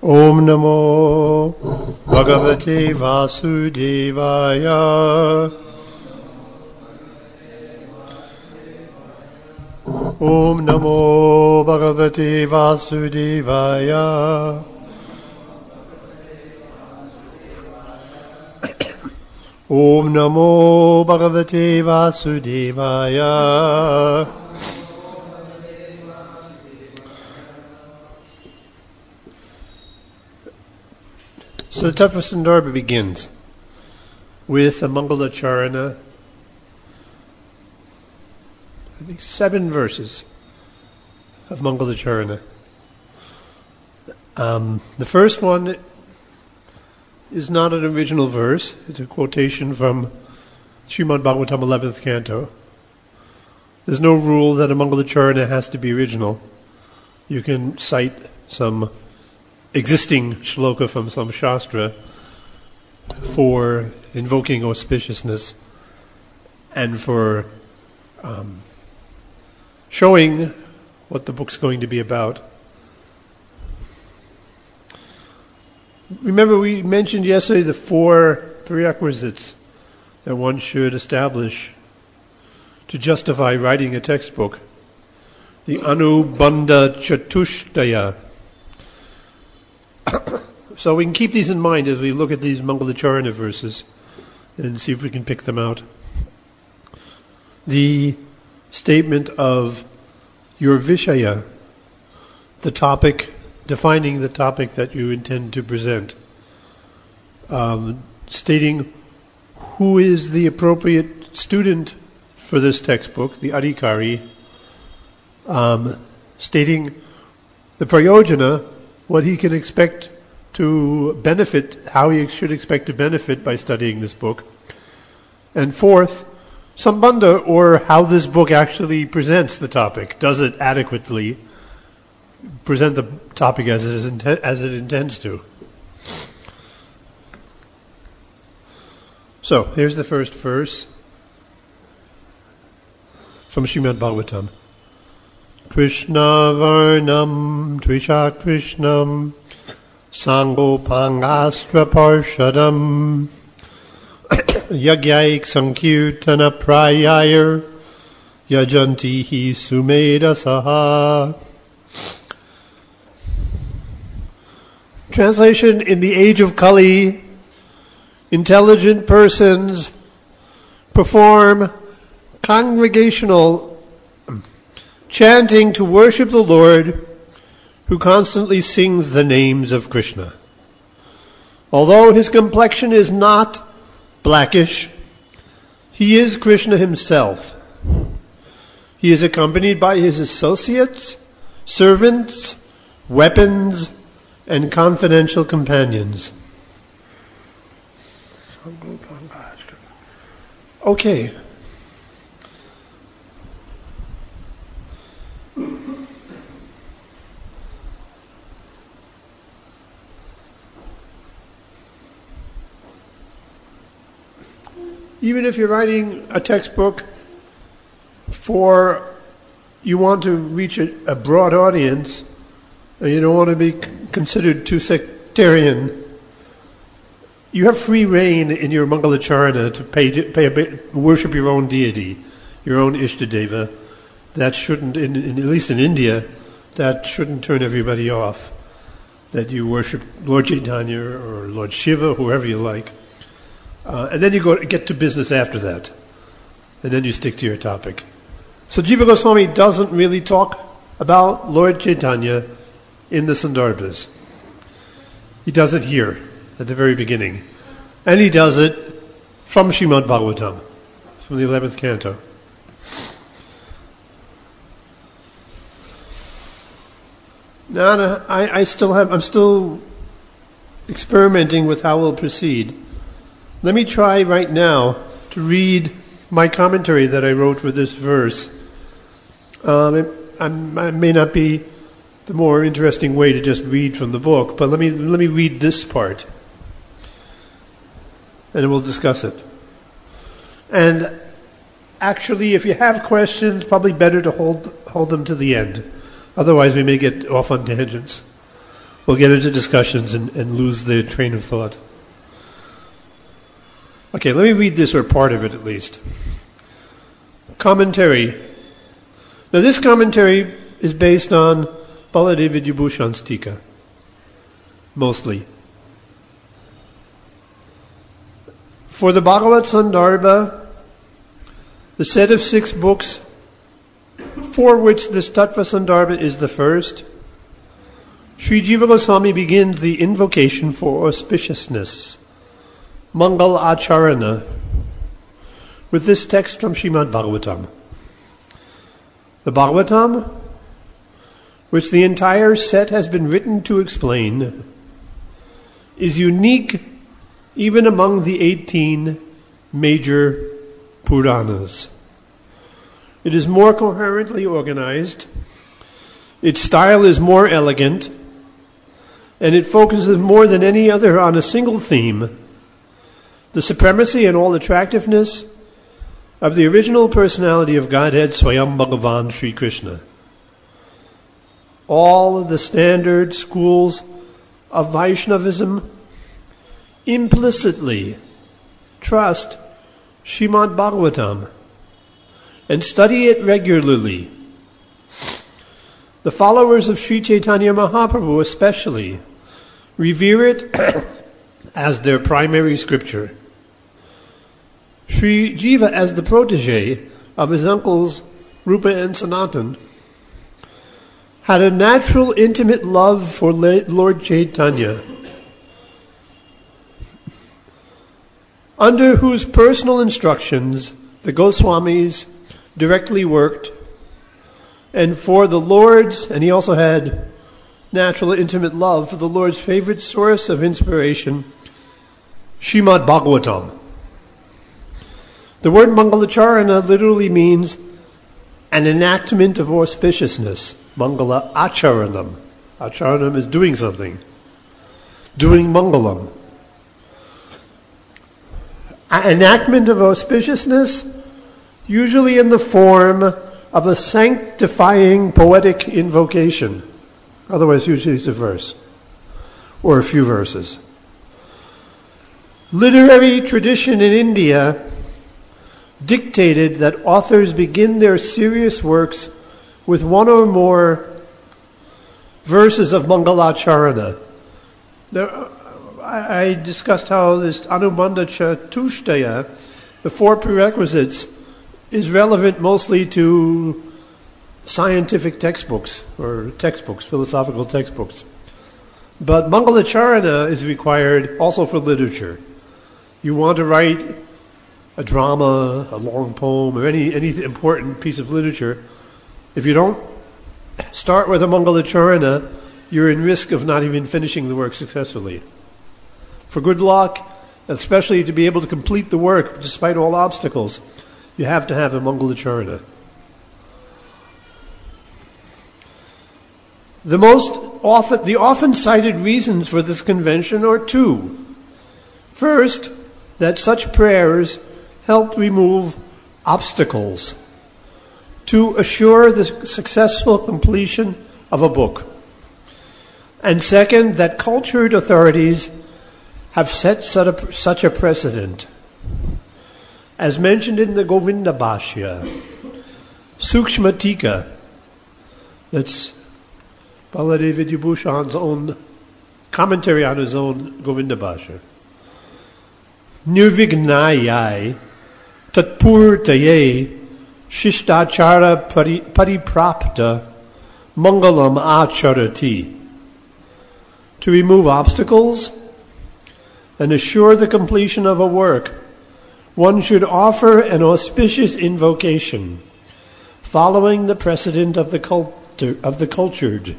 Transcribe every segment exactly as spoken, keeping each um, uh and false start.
Om Namo Bhagavate Vasudevaya. Om Namo Bhagavate Vasudevaya. Om Namo Bhagavate Vasudevaya. So the Tattva Sandarbha begins with a Mangalacharana. I think seven verses of Mangalacharana. Um, the first one is not an original verse. It's a quotation from Srimad Bhagavatam eleventh canto. There's no rule that a Mangalacharana has to be original. You can cite some existing shloka from some shastra for invoking auspiciousness and for um, showing what the book's going to be about. Remember, we mentioned yesterday the four prerequisites that one should establish to justify writing a textbook. The Anubandha Chatushtaya. So we can keep these in mind as we look at these Mangalacharana verses and see if we can pick them out. The statement of your Vishaya, the topic, defining the topic that you intend to present, um, stating who is the appropriate student for this textbook, the Adhikari, um, stating the Prayojana, what he can expect to benefit, how he should expect to benefit by studying this book. And fourth, Sambandha, or how this book actually presents the topic. Does it adequately present the topic as it, is inten- as it intends to? So, here's the first verse from Srimad Bhagavatam. Krishna Varnam Trisha Krishnam Sangopangastra Parshadam Yagyaik Sankirtana Prayayar Yajantihi Sumeda Saha. Translation: in the age of Kali, intelligent persons perform congregational chanting to worship the Lord, who constantly sings the names of Krishna. Although his complexion is not blackish, he is Krishna himself. He is accompanied by his associates, servants, weapons, and confidential companions. Okay. Even if you're writing a textbook for, you want to reach a, a broad audience, and you don't want to be considered too sectarian, you have free reign in your Mangalacharana to pay, pay a bit, worship your own deity, your own Ishtadeva. That shouldn't, in, in, at least in India, that shouldn't turn everybody off. That you worship Lord Chaitanya or Lord Shiva, whoever you like. Uh, and then you go get to business after that. And then you stick to your topic. So Jiva Goswami doesn't really talk about Lord Chaitanya in the Sandarbhas. He does it here, at the very beginning. And he does it from Srimad Bhagavatam, from the eleventh canto. Now, I, I still have, I'm still experimenting with how we'll proceed. Let me try right now to read my commentary that I wrote for this verse. Um, it, I, I may not be the more interesting way to just read from the book, but let me let me read this part, and then we'll discuss it. And actually, if you have questions, probably better to hold hold them to the end. Otherwise, we may get off on tangents. we'll get into discussions and, and lose the train of thought. Okay, let me read this, or part of it at least. Commentary. Now this commentary is based on Baladev Vidyabhushan's Tika, mostly. For the Bhagavad Sandarbha, the set of six books for which this Tattva Sandarbha is the first, Sri Jiva Goswami begins the invocation for auspiciousness, Mangal Acharana, with this text from Srimad Bhagavatam. The Bhagavatam, which the entire set has been written to explain, is unique even among the eighteen major Puranas. It is more coherently organized, its style is more elegant, and it focuses more than any other on a single theme: the supremacy and all attractiveness of the original personality of Godhead, Swayam Bhagavan Sri Krishna. All of the standard schools of Vaishnavism implicitly trust Srimad Bhagavatam and study it regularly. The followers of Sri Chaitanya Mahaprabhu especially revere it as their primary scripture. Sri Jiva, as the protege of his uncles Rupa and Sanatan, had a natural intimate love for Lord Chaitanya, under whose personal instructions the Goswamis directly worked, and for the Lord's, and he also had natural intimate love for the Lord's favorite source of inspiration, Srimad Bhagavatam. The word Mangalacharana literally means an enactment of auspiciousness. Mangala Acharanam. Acharanam is doing something. Doing Mangalam. An enactment of auspiciousness, usually in the form of a sanctifying poetic invocation. Otherwise, usually it's a verse or a few verses. Literary tradition in India dictated that authors begin their serious works with one or more verses of Mangalacharana. Now, I discussed how this Anubandha Chatushtaya, the four prerequisites, is relevant mostly to scientific textbooks or textbooks, philosophical textbooks. But Mangalacharana is required also for literature. You want to write a drama, a long poem, or any, any important piece of literature, if you don't start with a Mangalacharana, you're in risk of not even finishing the work successfully. For good luck, especially to be able to complete the work despite all obstacles, you have to have a Mangalacharana. The most often, the often cited reasons for this convention are two. First, that such prayers help remove obstacles to assure the successful completion of a book. And second, that cultured authorities have set such a precedent. As mentioned in the Govinda Bhashya, Sukshma Tika, that's Baladev Vidyabhushan's own commentary on his own Govinda Bhashya. Nirvignayai tatpurtaye shishtachara pariprapta mangalam acharati. To remove obstacles and assure the completion of a work, one should offer an auspicious invocation, following the precedent of the culture, of the cultured.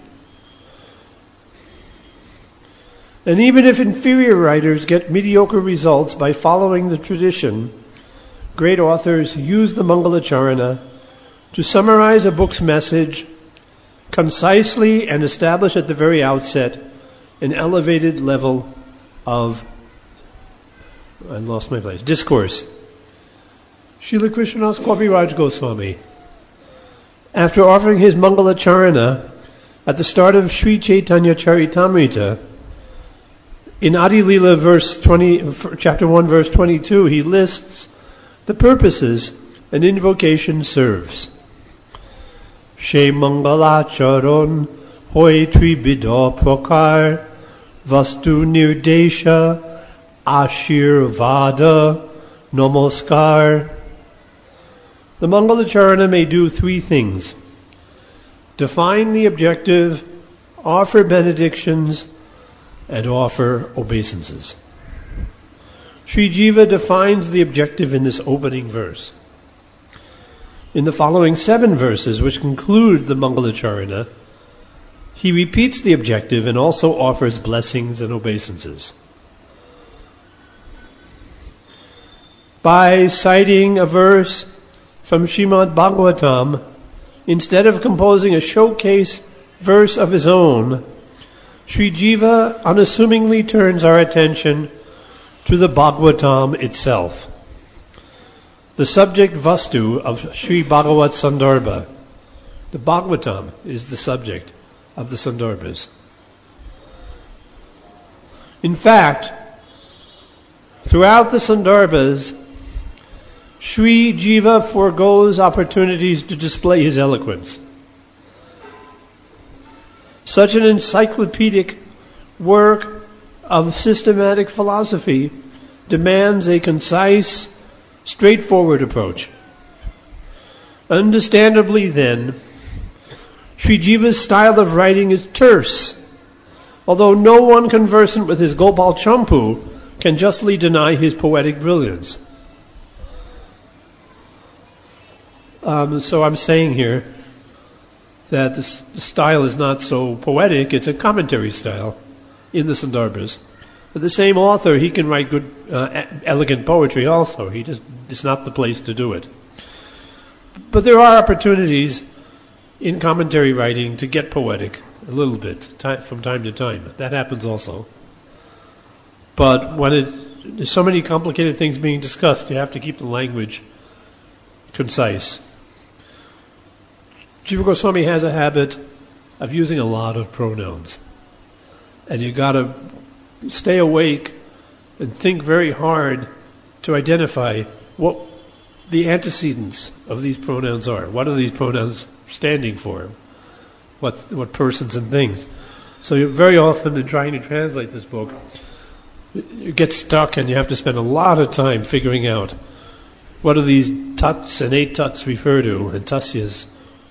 And even if inferior writers get mediocre results by following the tradition, great authors use the Mangalacharana to summarize a book's message concisely and establish at the very outset an elevated level of, I lost my place, discourse. Srila Krishnadas Kaviraj Goswami, after offering his Mangalacharana, At the start of Sri Chaitanya Charitamrita, in Adi Lila verse twenty, chapter one, verse twenty-two, he lists the purposes an invocation serves. She Mangalacharon Hoi Tribido Prokar Vastu Nirdesha Ashirvada Namaskar. The Mangalacharana may do three things: define the objective, offer benedictions, and offer obeisances. Sri Jiva defines the objective in this opening verse. In the following seven verses, which conclude the Mangalacharana, he repeats the objective and also offers blessings and obeisances. By citing a verse from Srimad Bhagavatam, instead of composing a showcase verse of his own, Sri Jiva unassumingly turns our attention to the Bhagavatam itself, the subject vastu of Sri Bhagavat Sandarbha. The Bhagavatam is the subject of the Sandarbhas. In fact, throughout the Sandarbhas, Sri Jiva forgoes opportunities to display his eloquence. Such an encyclopedic work of systematic philosophy demands a concise, straightforward approach. Understandably, then, Sri Jiva's style of writing is terse, although no one conversant with his Gopal Champu can justly deny his poetic brilliance. Um, so I'm saying here that the style is not so poetic, it's a commentary style in the Sandarbhas. But the same author, he can write good, uh, elegant poetry also. He just, it's not the place to do it. But there are opportunities in commentary writing to get poetic a little bit t- from time to time. That happens also. But when it, there's so many complicated things being discussed, you have to keep the language concise. Jiva Goswami has a habit of using a lot of pronouns. And you got to stay awake and think very hard to identify what the antecedents of these pronouns are. What are these pronouns standing for? What what persons and things? So you very often in trying to translate this book, you get stuck and you have to spend a lot of time figuring out what do these tuts and eight tuts refer to, and tasyas.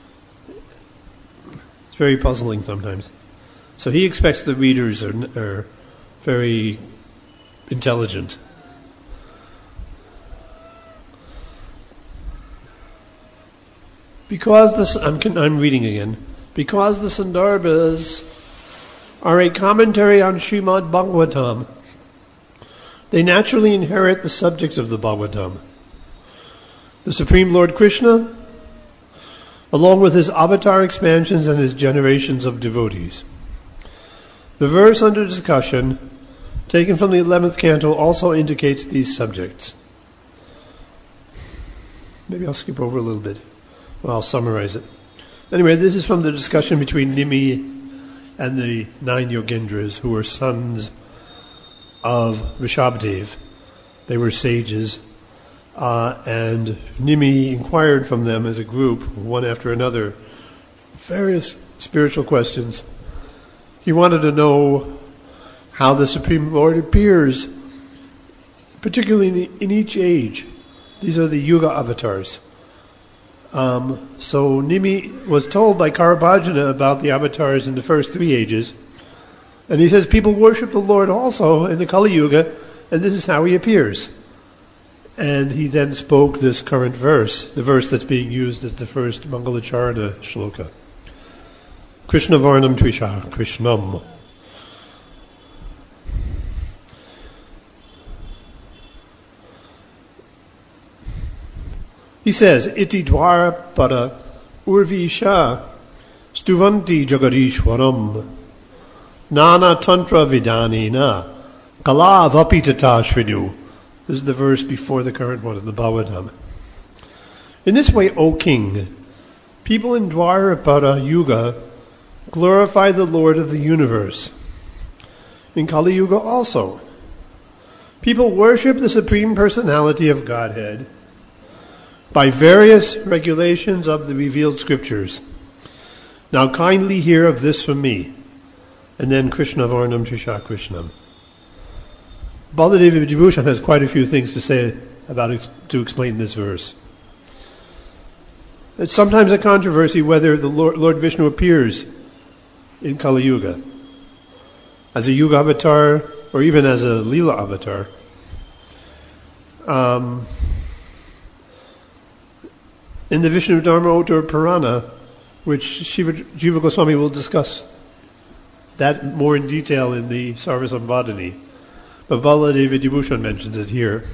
It's very puzzling sometimes. So he expects the readers are, are very intelligent. Because the I'm, I'm reading again. Because the Sandarbhas are a commentary on Srimad Bhagavatam, they naturally inherit the subject of the Bhagavatam. The Supreme Lord Krishna, along with his avatar expansions and his generations of devotees. The verse under discussion, taken from the eleventh canto, also indicates these subjects. Maybe I'll skip over a little bit. Well, I'll summarize it. Anyway, this is from the discussion between Nimi and the nine Yogendras, who were sons of Rishabdev. They were sages. Uh, and Nimi inquired from them as a group, one after another, various spiritual questions. He wanted to know how the Supreme Lord appears, particularly in, the, in each age. These are the Yuga avatars. Um, so Nimi was told by Karabhajana about the avatars in the first three ages. And he says people worship the Lord also in the Kali Yuga, and this is how he appears. And he then spoke this current verse, the verse that's being used as the first Mangalacharana shloka. Krishna Varnam Trisha, Krishnam. He says, Iti dwara pada urvisha stuvanti jagadishwaram nana tantra vidanina kala vapitata shrinu. This is the verse before the current one in the Bhagavatam. In this way, O king, people in Dwarapada Yuga glorify the Lord of the universe. In Kali Yuga also, people worship the Supreme Personality of Godhead by various regulations of the revealed scriptures. Now kindly hear of this from me. And then Krishna Varnam Trisha Krishnam. Baladeva Vibhushan has quite a few things to say about to explain this verse. It's sometimes a controversy whether the Lord, Lord Vishnu appears in Kali Yuga as a Yuga avatar or even as a Leela avatar. Um, in the Vishnu Dharma Uttara Purana, which Shiva, Jiva Goswami will discuss that more in detail in the Sarvasambhadani, but Baladeva Vibhushan mentions it here.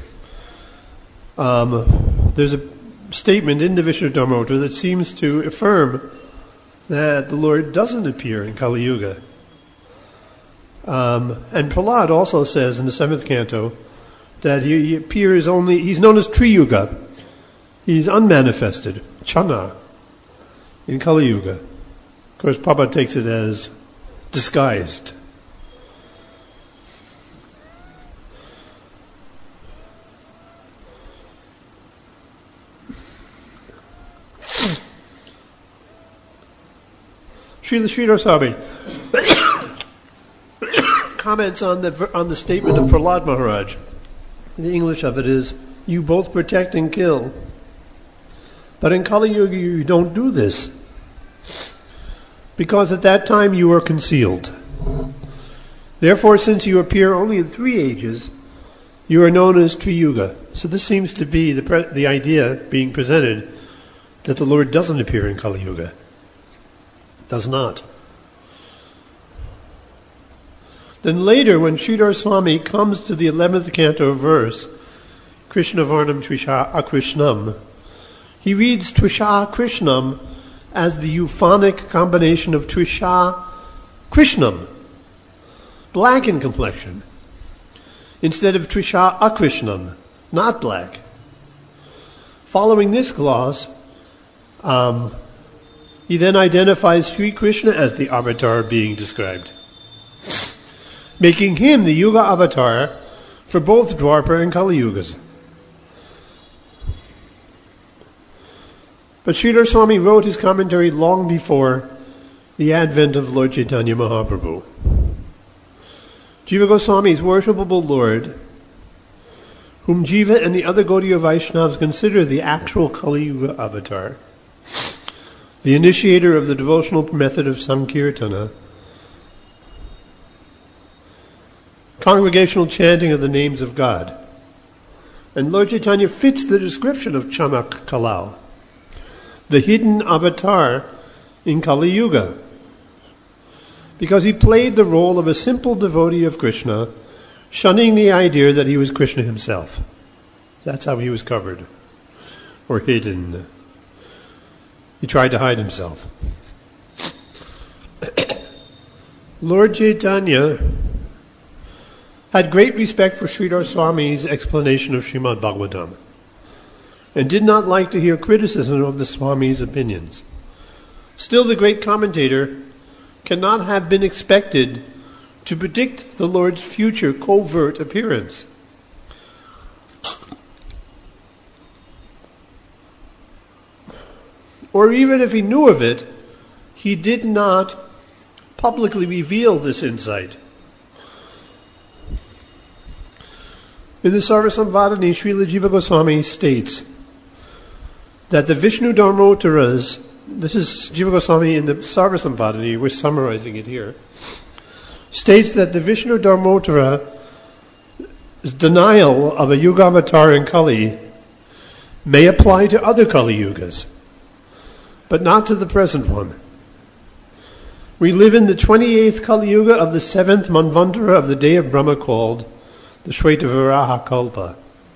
Um, there's a statement in the Vishnu Dharma Uttara that seems to affirm that the Lord doesn't appear in Kali Yuga. Um, and Prahlad also says in the seventh canto that he, he appears only, he's known as Triyuga. He's unmanifested, Chana, in Kali Yuga. Of course, Prabhupada takes it as disguised. Srila Sridhar Swami comments on the on the statement of Prahlad Maharaj. The English of it is, you both protect and kill. But in Kali Yuga you don't do this. Because at that time you are concealed. Therefore, since you appear only in three ages, you are known as Triyuga. So this seems to be the pre- the idea being presented that the Lord doesn't appear in Kali Yuga. Does not. Then later, when Sridhar Swami comes to the eleventh canto verse, Krishna Varnam Trisha Akrishnam, he reads Trisha Krishnam as the euphonic combination of Trisha Krishnam, black in complexion, instead of Trisha Akrishnam, not black. Following this gloss, um, he then identifies Sri Krishna as the avatar being described, making him the Yuga avatar for both Dwapara and Kali Yugas. But Sridhar Swami wrote his commentary long before the advent of Lord Chaitanya Mahaprabhu. Jiva Goswami's worshipable Lord, whom Jiva and the other Gaudiya Vaishnavas consider the actual Kali Yuga avatar, the initiator of the devotional method of Sankirtana, congregational chanting of the names of God. And Lord Chaitanya fits the description of Chamak Kalau, the hidden avatar in Kali Yuga, because he played the role of a simple devotee of Krishna, shunning the idea that he was Krishna himself. That's how he was covered, or hidden. He tried to hide himself. Lord Chaitanya had great respect for Sridhar Swami's explanation of Srimad Bhagavatam, and did not like to hear criticism of the Swami's opinions. Still, the great commentator cannot have been expected to predict the Lord's future covert appearance. Or even if he knew of it, he did not publicly reveal this insight. In the Sarvasambhadani, Srila Jiva Goswami states that the Vishnu Dharmottaras, this is Jiva Goswami in the Sarvasambhadani, we're summarizing it here, states that the Vishnu Dharmottara's denial of a Yuga avatar in Kali may apply to other Kali Yugas, but not to the present one. We live in the twenty-eighth Kali Yuga of the seventh Manvantara of the day of Brahma, called the Shvetavaraha Kalpa.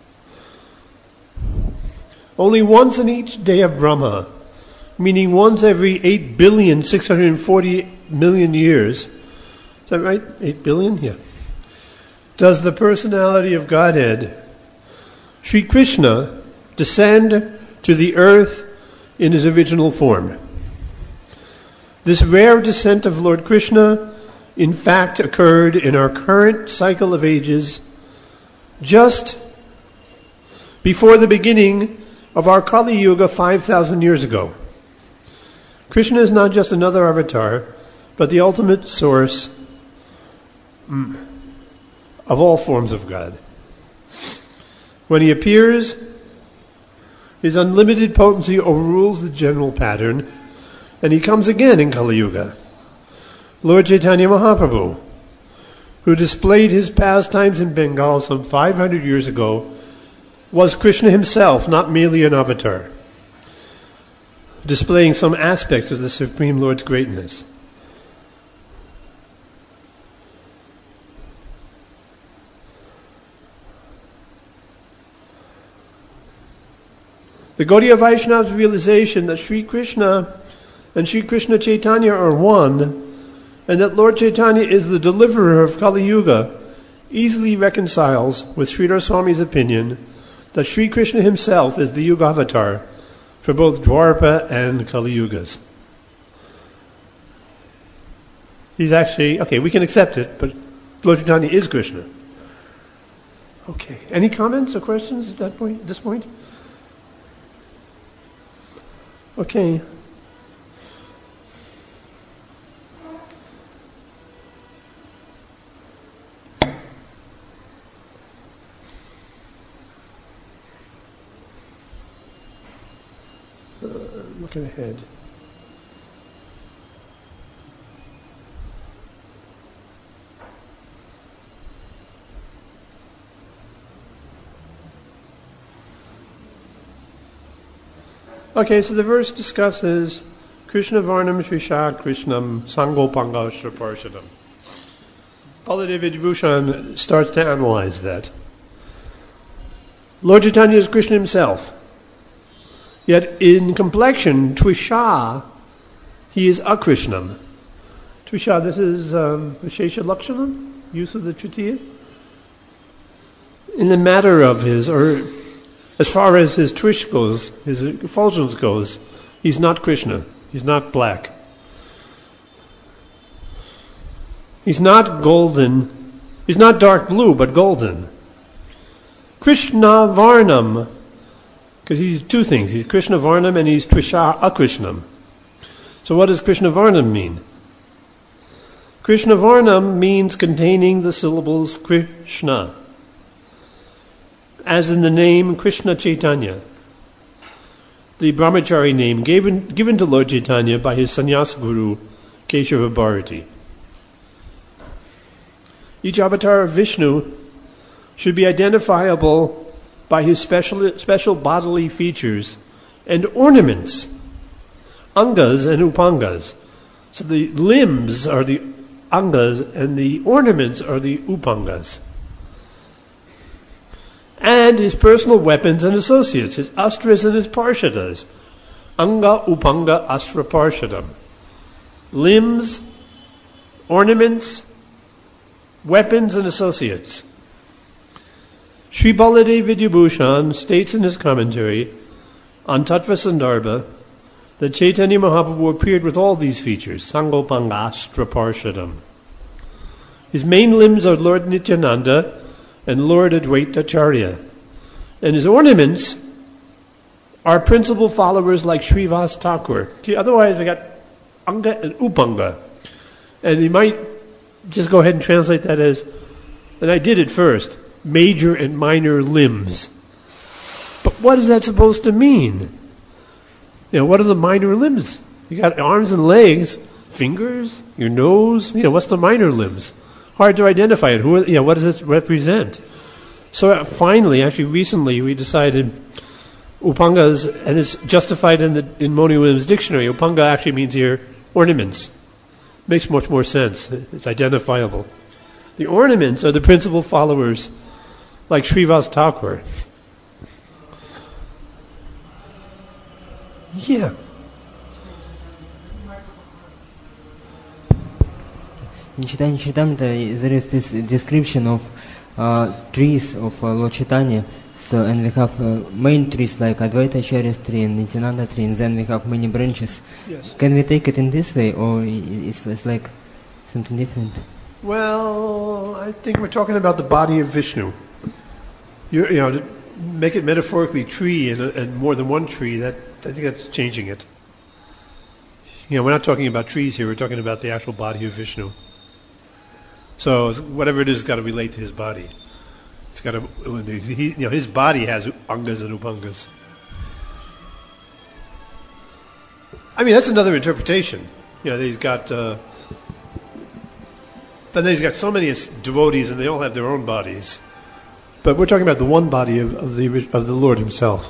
Only once in each day of Brahma, meaning once every eight billion six hundred forty million years, is that right? eight billion? Yeah. Does the personality of Godhead, Sri Krishna, descend to the earth in his original form. This rare descent of Lord Krishna, in fact, occurred in our current cycle of ages just before the beginning of our Kali Yuga five thousand years ago. Krishna is not just another avatar, but the ultimate source mm, of all forms of God. When he appears, his unlimited potency overrules the general pattern, and he comes again in Kali Yuga. Lord Chaitanya Mahaprabhu, who displayed his pastimes in Bengal some five hundred years ago, was Krishna himself, not merely an avatar, displaying some aspects of the Supreme Lord's greatness. The Gaudiya Vaishnav's realization that Sri Krishna and Sri Krishna Chaitanya are one, and that Lord Chaitanya is the deliverer of Kali Yuga, easily reconciles with Sridhar Swami's opinion that Sri Krishna himself is the Yuga avatar for both Dwarpa and Kali Yugas. He's actually, okay, we can accept it, but Lord Chaitanya is Krishna. Okay, any comments or questions at that point, at this point? Okay. Uh, looking ahead. Okay, so the verse discusses Krishna Varnam Shrisha Krishnam Sangopanga Shraparshadam. Baladev Vidyabhushan starts to analyze that. Lord Chaitanya is Krishna himself. Yet in complexion, Tvisha, he is Akrishnam. Tvisha, this is um, Vishesha Lakshanam, use of the Tritiya. In the matter of his, or as far as his twish goes, his effulgence goes, he's not Krishna. He's not black. He's not golden. He's not dark blue, but golden. Krishna Varnam, because he's two things. He's Krishna Varnam and he's Tvisha Akrishnam. So what does Krishna Varnam mean? Krishna Varnam means containing the syllables Krishna, as in the name Krishna Chaitanya, the brahmachari name given, given to Lord Chaitanya by his sannyasa guru, Keshava Bharati. Each avatar of Vishnu should be identifiable by his special, special bodily features and ornaments, angas and upangas. So the limbs are the angas and the ornaments are the upangas. And his personal weapons and associates, his astras and his parshadas. Anga upanga astra parshadam. Limbs, ornaments, weapons and associates. Sri Baladev Vidyabhushan states in his commentary on Tattva Sandarbha that Chaitanya Mahaprabhu appeared with all these features, Sangopanga Astra Parshadam. His main limbs are Lord Nityananda and Lord Advaita Acharya. And his ornaments are principal followers like Srivas Thakur. See, otherwise we got Anga and Upanga. And you might just go ahead and translate that as, and I did it first, major and minor limbs. But what is that supposed to mean? You know, what are the minor limbs? You got arms and legs, fingers, your nose. You know, what's the minor limbs? Hard to identify it. Who? You know, what does it represent? So uh, finally, actually recently, we decided upangas, and it's justified in the in Moni Williams' dictionary. Upanga actually means here ornaments. Makes much more sense. It's identifiable. The ornaments are the principal followers, like Srivas Thakur. Yeah. In Chaitanya Charitamrita, there is this description of uh, trees of uh, Lord Chaitanya. So, and we have uh, main trees like Advaita Acharya's tree and Nityananda tree, and then we have many branches. Yes. Can we take it in this way, or i- it's, it's like something different? Well, I think we're talking about the body of Vishnu. You, you know, to make it metaphorically tree and, and more than one tree, that I think that's changing it. You know, we're not talking about trees here, we're talking about the actual body of Vishnu. So whatever it is, it's got to relate to his body. It's got to, he, you know, his body has angas and upangas. I mean, that's another interpretation. You know, he's got, uh, but then he's got so many devotees, and they all have their own bodies. But we're talking about the one body of, of the of the Lord Himself.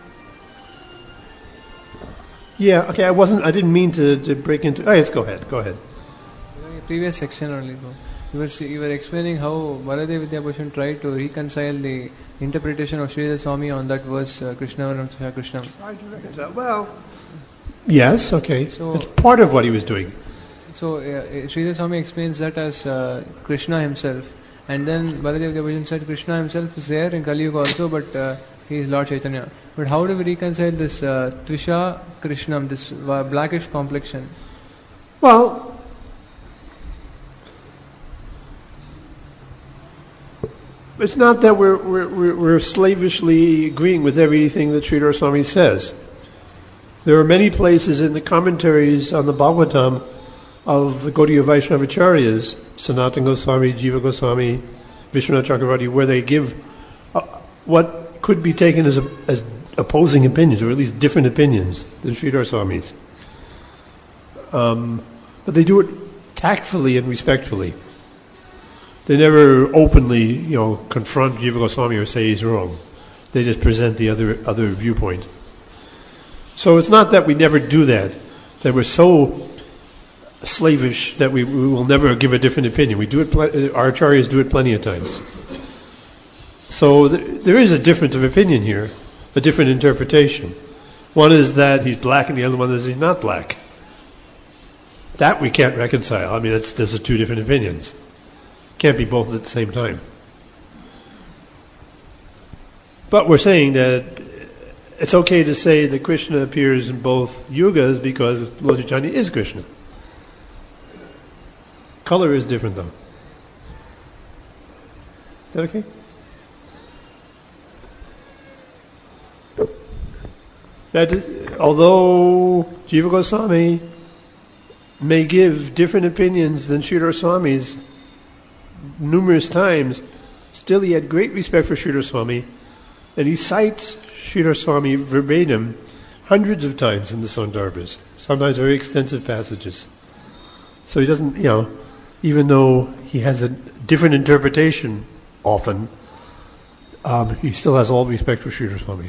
Yeah. Okay. I wasn't. I didn't mean to, to break into. Oh, yes. Go ahead. Go ahead. In the previous section only, bro. You were you were explaining how Baladev Vidyabhushan tried to reconcile the interpretation of Sridhar Swami on that verse, uh, Krishna Varam Sahya Krishna. Tried to reconcile. Well, yes. Okay. So it's part of what he was doing. So uh, Sridhar Swami explains that as uh, Krishna himself, and then Baladev Vidyabhushan said Krishna himself is there in Kali Yuga also, but uh, he is Lord Chaitanya. But how do we reconcile this uh, Tvisha Krishnam, this uh, blackish complexion? Well, it's not that we're, we're, we're slavishly agreeing with everything that Sridhar Swami says. There are many places in the commentaries on the Bhagavatam of the Gaudiya Vaishnava Acharyas, Sanatana Goswami, Jiva Goswami, Vishwanath Chakravarti, where they give uh, what could be taken as, a, as opposing opinions, or at least different opinions than Sridhar Swami's. Um, but they do it tactfully and respectfully. They never openly, you know, confront Jiva Goswami or say he's wrong. They just present the other other viewpoint. So it's not that we never do that, that we're so slavish that we, we will never give a different opinion. We do it. Pl- our acharyas do it plenty of times. So th- there is a difference of opinion here, a different interpretation. One is that he's black, and the other one is he's not black. That we can't reconcile. I mean, it's, those are two different opinions. Can't be both at the same time. But we're saying that it's okay to say that Krishna appears in both yugas because Lord Chaitanya is Krishna. Color is different, though. Is that okay? That, although Jiva Goswami may give different opinions than Sridhar Swami's numerous times, still he had great respect for Sridhar Swami, and he cites Sridhar Swami verbatim hundreds of times in the Sandarbhas, sometimes very extensive passages. So he doesn't, you know, even though he has a different interpretation often, um, he still has all respect for Sridhar Swami.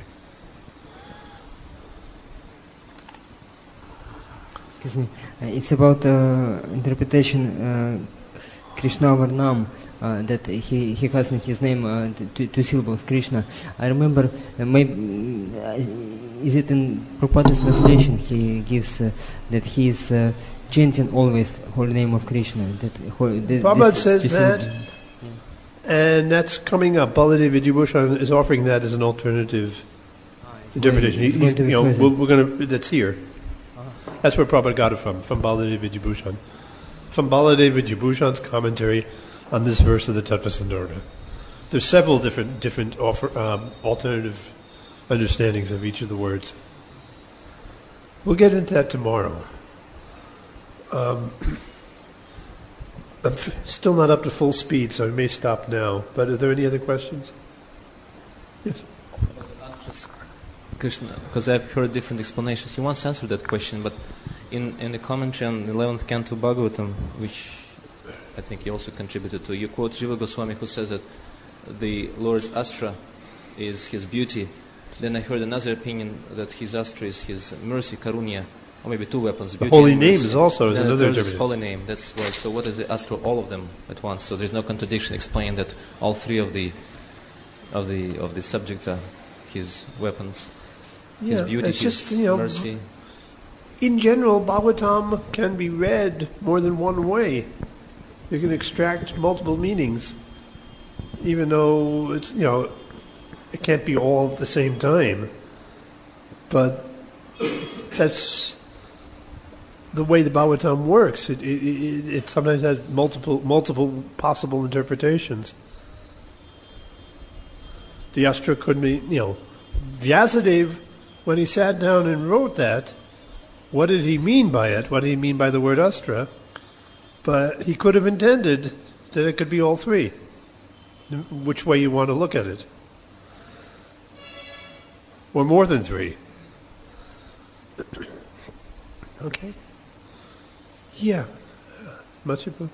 Excuse me. Uh, it's about uh, interpretation uh, Krishna Varnam, uh, that he, he has in his name uh, two, two syllables, Krishna. I remember, uh, maybe, uh, is it in Prabhupada's translation, he gives uh, that he is uh, chanting always holy name of Krishna. That, that Prabhupada says that, yeah. And that's coming up. Baladev Vidyabhushan is offering that as an alternative ah, interpretation. He's, he's, you know, we're, we're going to, that's here. Uh-huh. That's where Prabhupada got it from, from Baladev Vidyabhushan. From Baladev Vidyabhushan's commentary on this verse of the Tattva Sandarbha. There's several different different offer, um, alternative understandings of each of the words. We'll get into that tomorrow. Um, I'm f- still not up to full speed, so I may stop now. But are there any other questions? Yes. Krishna, because I've heard different explanations. You once answered that question, but in, in the commentary on the eleventh Canto Bhagavatam, which I think you also contributed to, you quote Jiva Goswami, who says that the Lord's astra is his beauty. Then I heard another opinion that his astra is his mercy, karunya, or maybe two weapons. The beauty holy and name mercy. is also is then another the third is interpretation. holy name. That's right. So what is the astra? All of them at once. So there's no contradiction. Explain that all three of the of the of the subjects are his weapons. His Yeah, beauty, it's his just, you know, mercy. in general, Bhagavatam can be read more than one way. You can extract multiple meanings, even though it's, you know, it can't be all at the same time. But that's the way the Bhagavatam works. It, it, it, it sometimes has multiple multiple possible interpretations. The Astra could be, you know, Vyasadeva, when he sat down and wrote that, what did he mean by it? What did he mean by the word Astra? But he could have intended that it could be all three, which way you want to look at it. Or more than three. Okay. Yeah. Machipu.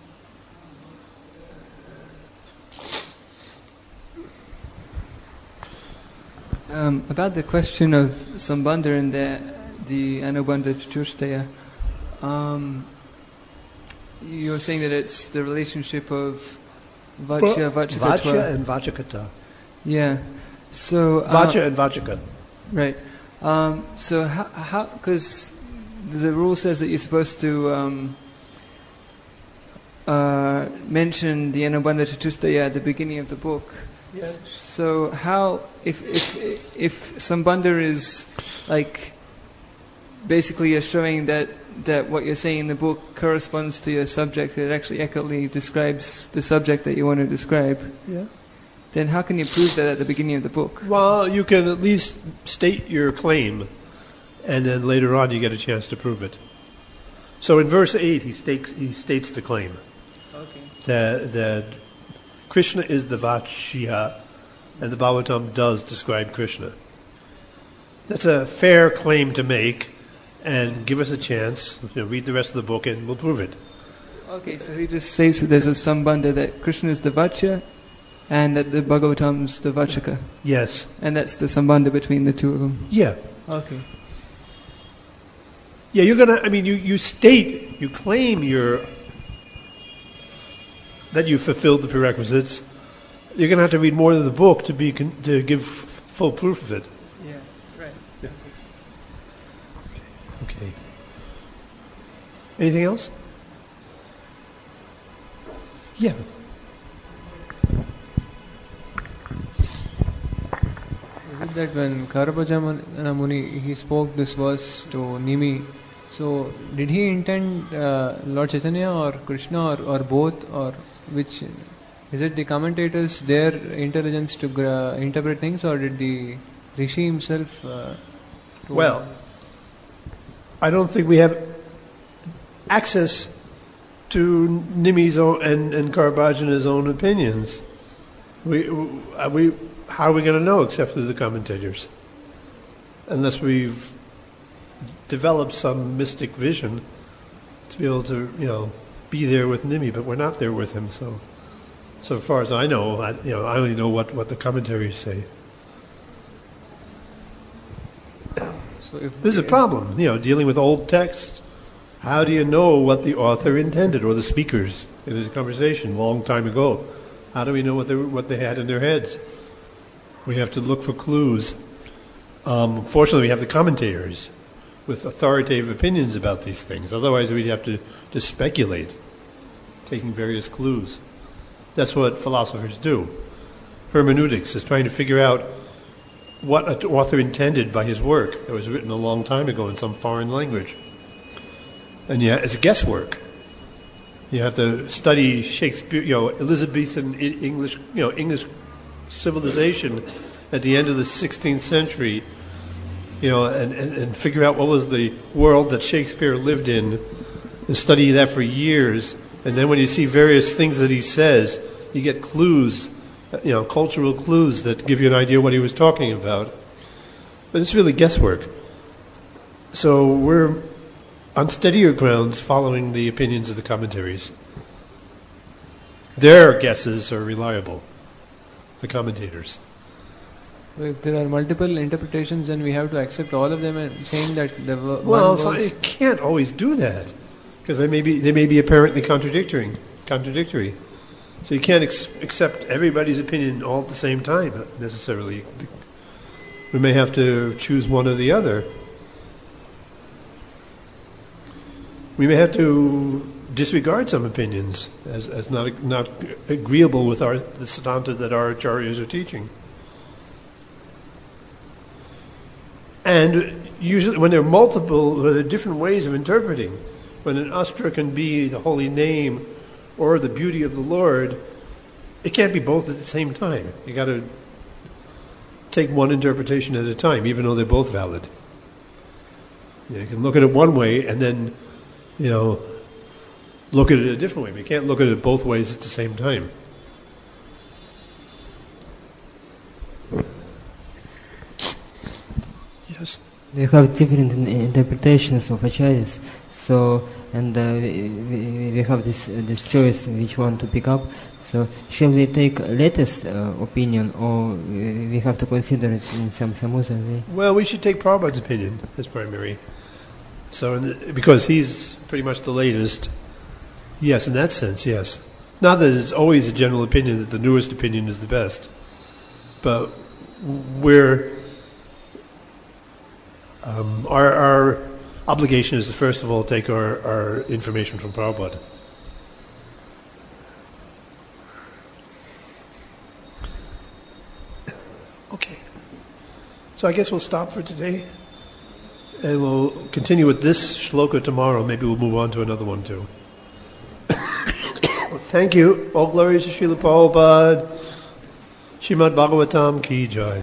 Um, about the question of Sambandha and the, the Anubandha Chatushtaya, um, you're saying that it's the relationship of Vachya, Vachakatva. Vachya and Vachakata. Yeah. So uh, Vachya and Vachaka. Right. Um, so how, how, because the rule says that you're supposed to um, uh, mention the Anubandha Chatushtaya at the beginning of the book. Yes. So how, if if if Sambandha is like basically you're showing that that what you're saying in the book corresponds to your subject, that it actually accurately describes the subject that you want to describe. Yeah. Then how can you prove that at the beginning of the book? Well, you can at least state your claim, and then later on you get a chance to prove it. So in verse eight, he states he states the claim. Okay. That that Krishna is the Vachya, and the Bhagavatam does describe Krishna. That's a fair claim to make, and give us a chance. You know, read the rest of the book, and we'll prove it. Okay, so he just says that there's a Sambandha that Krishna is the Vachya, and that the Bhagavatam's the Vachaka. Yes. And that's the Sambandha between the two of them. Yeah. Okay. Yeah, you're gonna. I mean, you, you state, you claim your that you fulfilled the prerequisites. You're gonna have to read more of the book to be con- to give f- full proof of it. Yeah. Right. Yeah. Okay. Anything else? Yeah. Is it that when Karabhaja Muni he spoke this verse to Nimi, so did he intend uh, Lord Chaitanya or Krishna or, or both, or which? Is it the commentators, their intelligence to gra- interpret things, or did the Rishi himself? Uh, Well, I don't think we have access to Nimi's own and, and Karabhajana's own opinions. We, we, how are we going to know except through the commentators? Unless we've developed some mystic vision to be able to, you know, be there with Nimi, but we're not there with him. So, so far as I know, I, you know, I only know what, what the commentaries say. So if This is a problem, you know, dealing with old texts. How do you know what the author intended, or the speakers in a conversation a long time ago? How do we know what they, what they had in their heads? We have to look for clues. Um, fortunately, we have the commentators with authoritative opinions about these things. Otherwise, we'd have to, to speculate, taking various clues. That's what philosophers do. Hermeneutics is trying to figure out what an author intended by his work that was written a long time ago in some foreign language. And yet, it's guesswork. You have to study Shakespeare, you know, Elizabethan English, you know, English civilization at the end of the sixteenth century, you know, and, and, and figure out what was the world that Shakespeare lived in, and study that for years. And then when you see various things that he says, you get clues, you know, cultural clues that give you an idea what he was talking about. But it's really guesswork. So we're on steadier grounds following the opinions of the commentaries. Their guesses are reliable, the commentators. if there are multiple interpretations, then we have to accept all of them and saying that the w- Well, one so was, it can't always do that because they may be they may be apparently contradictory. Contradictory. So you can't ex- accept everybody's opinion all at the same time necessarily. We may have to choose one or the other. We may have to disregard some opinions as, as not not agreeable with our the Siddhanta that our acharyas are teaching. And usually when there are multiple, there are different ways of interpreting. When an astra can be the holy name or the beauty of the Lord, it can't be both at the same time. You got to take one interpretation at a time, even though they're both valid. You know, you can look at it one way and then, you know, look at it a different way. But you can't look at it both ways at the same time. Yes. They have different in- interpretations of acharyas, so and uh, we, we have this uh, this choice which one to pick up. So shall we take latest uh, opinion, or we have to consider it in some some other way? Well, we should take Prabhupada's opinion as primary. So, in the, because he's pretty much the latest. Yes, in that sense, yes. Not that it's always a general opinion that the newest opinion is the best, but we're um, our our obligation is to first of all take our, our information from Prabhupada. Okay. So I guess we'll stop for today. And we'll continue with this shloka tomorrow. Maybe we'll move on to another one too. Thank you. All glories to Srila Prabhupada. Srimad Bhagavatam ki jai.